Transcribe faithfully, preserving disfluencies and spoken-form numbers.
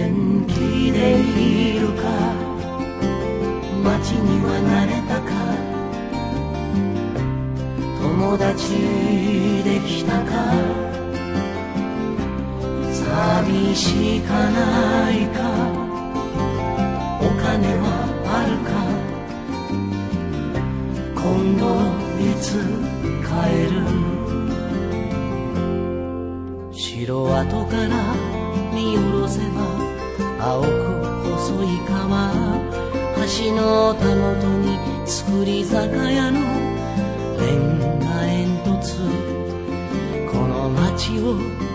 元気でいるか、街には慣れたか、友達できたか、寂しかないか、お金はあるか、今度いつ帰る。城跡から見下ろせば青く細い川、橋のたもとに造り酒屋のレンガ煙突、この街を